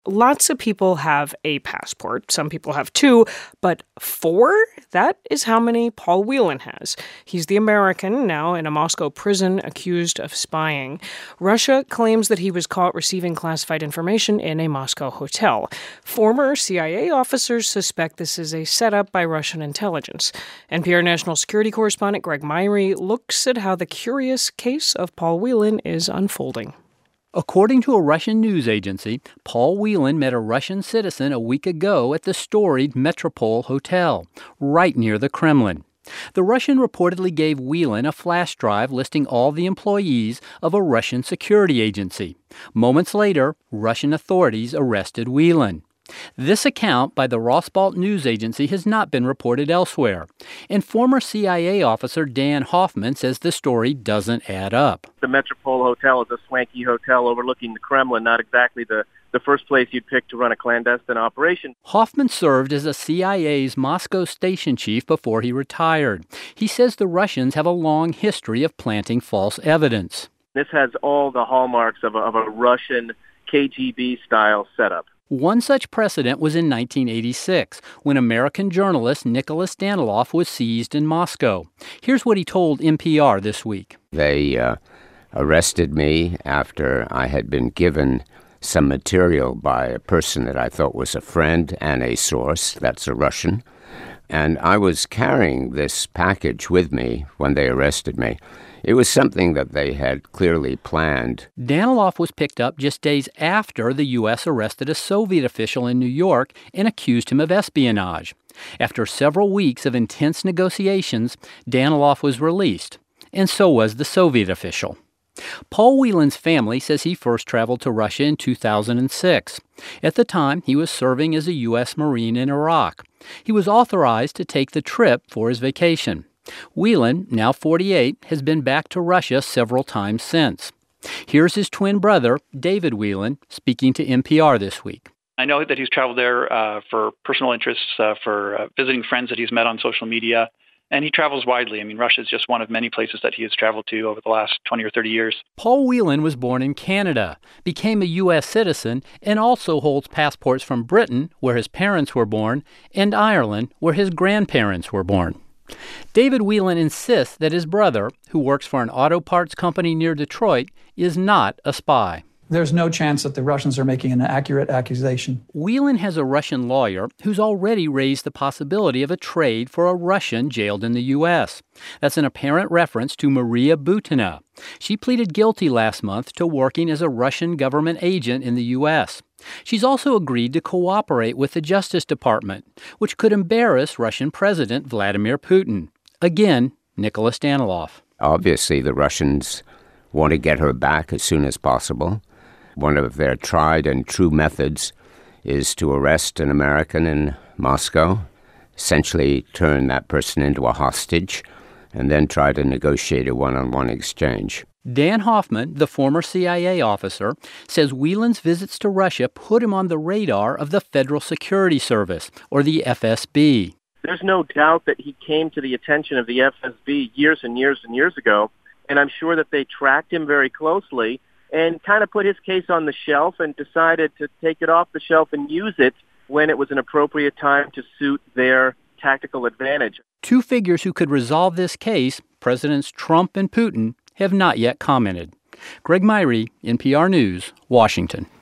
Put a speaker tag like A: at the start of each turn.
A: Lots of people have a passport. Some people have two, but four? That is how many Paul Whelan has. He's the American now in a Moscow prison accused of spying. Russia claims that he was caught receiving classified information in a Moscow hotel. Former CIA officers suspect this is a setup by Russian intelligence. NPR national security correspondent Greg Myrie looks at how the curious case of Paul Whelan is unfolding.
B: According to a Russian news agency, Paul Whelan met a Russian citizen a week ago at the storied Metropole Hotel, right near the Kremlin. The Russian reportedly gave Whelan a flash drive listing all the employees of a Russian security agency. Moments later, Russian authorities arrested Whelan. This account by the Rosbalt news agency has not been reported elsewhere. And former CIA officer Dan Hoffman says the story doesn't add up.
C: The Metropole Hotel is a swanky hotel overlooking the Kremlin, not exactly the first place you'd pick to run a clandestine operation.
B: Hoffman served as a CIA's Moscow station chief before he retired. He says the Russians have a long history of planting false evidence.
C: This has all the hallmarks of a Russian KGB-style setup.
B: One such precedent was in 1986, when American journalist Nicholas Daniloff was seized in Moscow. Here's what he told NPR this week.
D: They arrested me after I had been given some material by a person that I thought was a friend and a source, that's a Russian. And I was carrying this package with me when they arrested me. It was something that they had clearly planned.
B: Daniloff was picked up just days after the U.S. arrested a Soviet official in New York and accused him of espionage. After several weeks of intense negotiations, Daniloff was released, and so was the Soviet official. Paul Whelan's family says he first traveled to Russia in 2006. At the time, he was serving as a U.S. Marine in Iraq. He was authorized to take the trip for his vacation. Whelan, now 48, has been back to Russia several times since. Here's his twin brother, David Whelan, speaking to NPR this week.
E: I know that he's traveled there for personal interests, for visiting friends that he's met on social media, and he travels widely. I mean, Russia is just one of many places that he has traveled to over the last 20 or 30 years.
B: Paul Whelan was born in Canada, became a U.S. citizen, and also holds passports from Britain, where his parents were born, and Ireland, where his grandparents were born. David Whelan insists that his brother, who works for an auto parts company near Detroit, is not a spy.
F: There's no chance that the Russians are making an accurate accusation.
B: Whelan has a Russian lawyer who's already raised the possibility of a trade for a Russian jailed in the U.S. That's an apparent reference to Maria Butina. She pleaded guilty last month to working as a Russian government agent in the U.S. She's also agreed to cooperate with the Justice Department, which could embarrass Russian President Vladimir Putin. Again, Nicholas Daniloff.
D: Obviously, the Russians want to get her back as soon as possible. One of their tried and true methods is to arrest an American in Moscow, essentially turn that person into a hostage, and then try to negotiate a one-on-one exchange.
B: Dan Hoffman, the former CIA officer, says Whelan's visits to Russia put him on the radar of the Federal Security Service, or the FSB.
C: There's no doubt that he came to the attention of the FSB years and years and years ago, and I'm sure that they tracked him very closely and kind of put his case on the shelf and decided to take it off the shelf and use it when it was an appropriate time to suit their tactical advantage.
B: Two figures who could resolve this case, Presidents Trump and Putin, have not yet commented. Greg Myrie, NPR News, Washington.